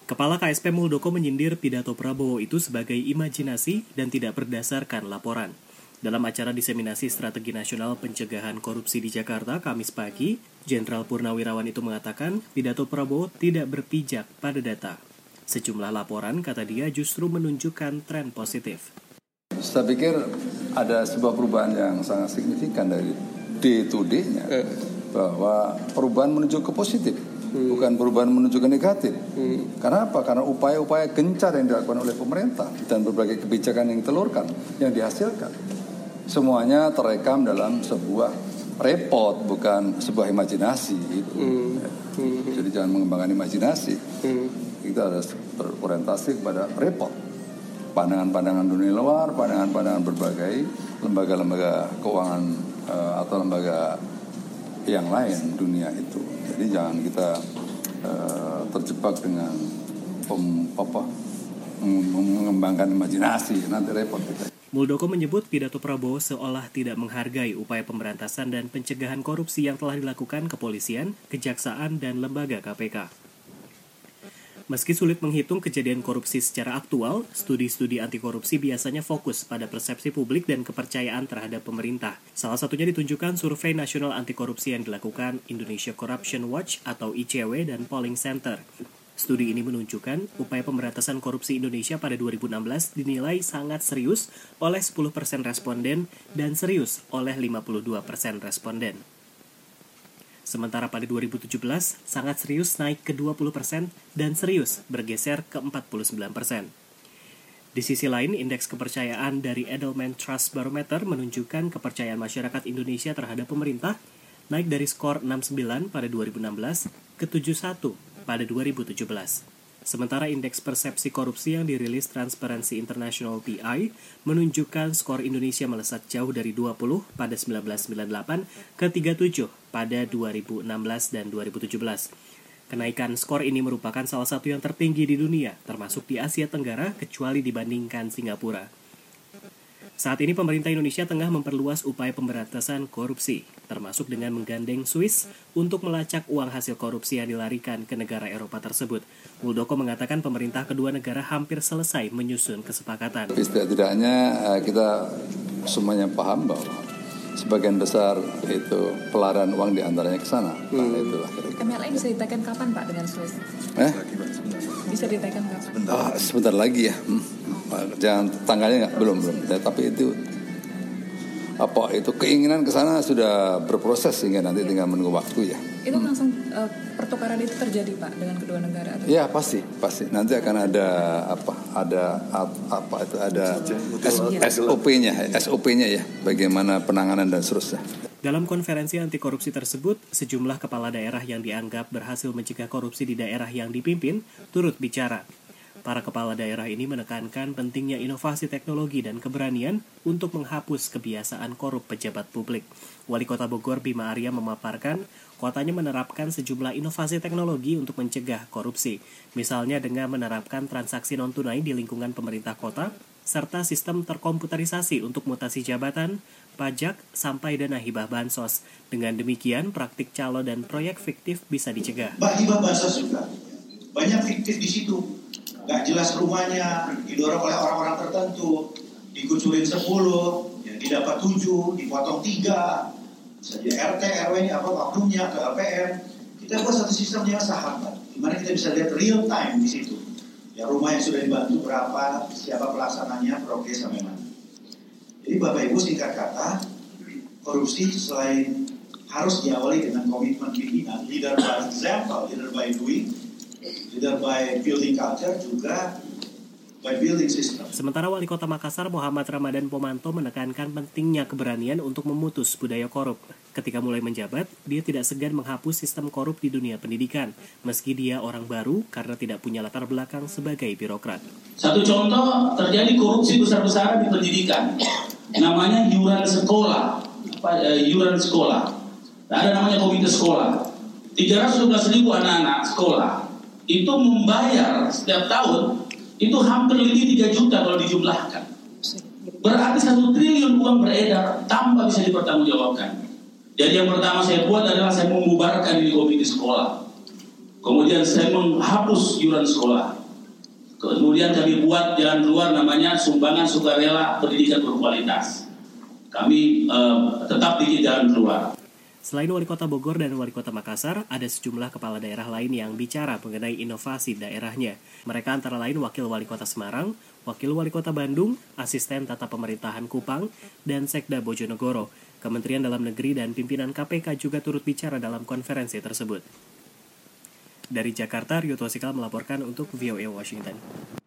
Kepala KSP Muldoko menyindir pidato Prabowo itu sebagai imajinasi dan tidak berdasarkan laporan. Dalam acara diseminasi strategi nasional pencegahan korupsi di Jakarta, Kamis pagi, Jenderal Purnawirawan itu mengatakan pidato Prabowo tidak berpijak pada data. Sejumlah laporan, kata dia, justru menunjukkan tren positif. Saya pikir ada sebuah perubahan yang sangat signifikan dari day to day-nya, bahwa perubahan menuju ke positif, bukan perubahan menuju ke negatif. Karena apa? Karena upaya-upaya gencar yang dilakukan oleh pemerintah dan berbagai kebijakan yang ditelurkan, yang dihasilkan, semuanya terekam dalam sebuah report, bukan sebuah imajinasi. Jadi jangan mengembangkan imajinasi. Kita harus berorientasi kepada report, pandangan-pandangan dunia luar, pandangan-pandangan berbagai lembaga-lembaga keuangan atau lembaga yang lain dunia itu. Jadi jangan kita terjebak dengan mengembangkan imajinasi, nanti repot kita. Muldoko menyebut pidato Prabowo seolah tidak menghargai upaya pemberantasan dan pencegahan korupsi yang telah dilakukan kepolisian, kejaksaan, dan lembaga KPK. Meski sulit menghitung kejadian korupsi secara aktual, studi-studi anti korupsi biasanya fokus pada persepsi publik dan kepercayaan terhadap pemerintah. Salah satunya ditunjukkan survei nasional anti korupsi yang dilakukan Indonesia Corruption Watch atau ICW dan Polling Center. Studi ini menunjukkan upaya pemberantasan korupsi Indonesia pada 2016 dinilai sangat serius oleh 10% responden dan serius oleh 52% responden. Sementara pada 2017, sangat serius naik ke 20% dan serius bergeser ke 49%. Di sisi lain, indeks kepercayaan dari Edelman Trust Barometer menunjukkan kepercayaan masyarakat Indonesia terhadap pemerintah naik dari skor 69 pada 2016 ke 71 pada 2017. Sementara indeks persepsi korupsi yang dirilis Transparency International TI menunjukkan skor Indonesia melesat jauh dari 20 pada 1998 ke 37 pada 2016 dan 2017. Kenaikan skor ini merupakan salah satu yang tertinggi di dunia, termasuk di Asia Tenggara, kecuali dibandingkan Singapura. Saat ini pemerintah Indonesia tengah memperluas upaya pemberantasan korupsi, termasuk dengan menggandeng Swiss untuk melacak uang hasil korupsi yang dilarikan ke negara Eropa tersebut. Muldoko mengatakan pemerintah kedua negara hampir selesai menyusun kesepakatan. Setidaknya kita semuanya paham bahwa sebagian besar itu pelaran uang diantaranya ke sana. Itulah kira-kira. MLA bisa ditekan kapan Pak dengan Swiss? Bisa ditekan kapan? Sebentar lagi ya. Jangan tanggalnya belum. Tapi itu keinginan ke sana sudah berproses sehingga nanti tinggal menunggu waktu ya. Itu langsung pertukaran itu terjadi Pak dengan kedua negara? Atau? Ya pasti. Nanti akan ada SOP-nya ya, bagaimana penanganan dan seterusnya. Dalam konferensi anti korupsi tersebut, sejumlah kepala daerah yang dianggap berhasil mencegah korupsi di daerah yang dipimpin turut bicara. Para kepala daerah ini menekankan pentingnya inovasi teknologi dan keberanian untuk menghapus kebiasaan korup pejabat publik. Wali Kota Bogor Bima Arya memaparkan, kotanya menerapkan sejumlah inovasi teknologi untuk mencegah korupsi, misalnya dengan menerapkan transaksi non-tunai di lingkungan pemerintah kota, serta sistem terkomputerisasi untuk mutasi jabatan, pajak, sampai dana hibah bansos. Dengan demikian, praktik calo dan proyek fiktif bisa dicegah. Hibah bansos juga, banyak fiktif di situ. Gak jelas rumahnya, didorong oleh orang-orang tertentu, dikucurin 10, yang didapat 7, dipotong 3, saja RT, RW-nya, oknumnya, ke LPM. Kita buat satu sistemnya sahabat, dimana kita bisa lihat real time di situ. Ya, rumah yang sudah dibantu berapa, siapa pelaksananya, progres sampai mana. Jadi Bapak Ibu singkat kata, korupsi selain harus diawali dengan komitmen pimpinan, leader by example, leader by doing, either by building culture juga by building system. Sementara Wali Kota Makassar Muhammad Ramadan Pomanto menekankan pentingnya keberanian untuk memutus budaya korup. Ketika mulai menjabat, dia tidak segan menghapus sistem korup di dunia pendidikan, meski dia orang baru karena tidak punya latar belakang sebagai birokrat. Satu contoh terjadi korupsi besar-besaran di pendidikan, namanya iuran sekolah. Ada namanya komite sekolah. 312.000 anak-anak sekolah itu membayar setiap tahun itu hampir lebih 3 juta kalau dijumlahkan. Berarti 1 triliun uang beredar tanpa bisa dipertanggungjawabkan. Jadi yang pertama saya buat adalah saya membubarkan di komite sekolah. Kemudian saya menghapus iuran sekolah. Kemudian kami buat jalan keluar namanya sumbangan sukarela pendidikan berkualitas. Kami tetap di jalan keluar. Selain Wali Kota Bogor dan Wali Kota Makassar, ada sejumlah kepala daerah lain yang bicara mengenai inovasi daerahnya. Mereka antara lain Wakil Wali Kota Semarang, Wakil Wali Kota Bandung, Asisten Tata Pemerintahan Kupang, dan Sekda Bojonegoro. Kementerian Dalam Negeri dan pimpinan KPK juga turut bicara dalam konferensi tersebut. Dari Jakarta, Rio Tosikal melaporkan untuk VOA Washington.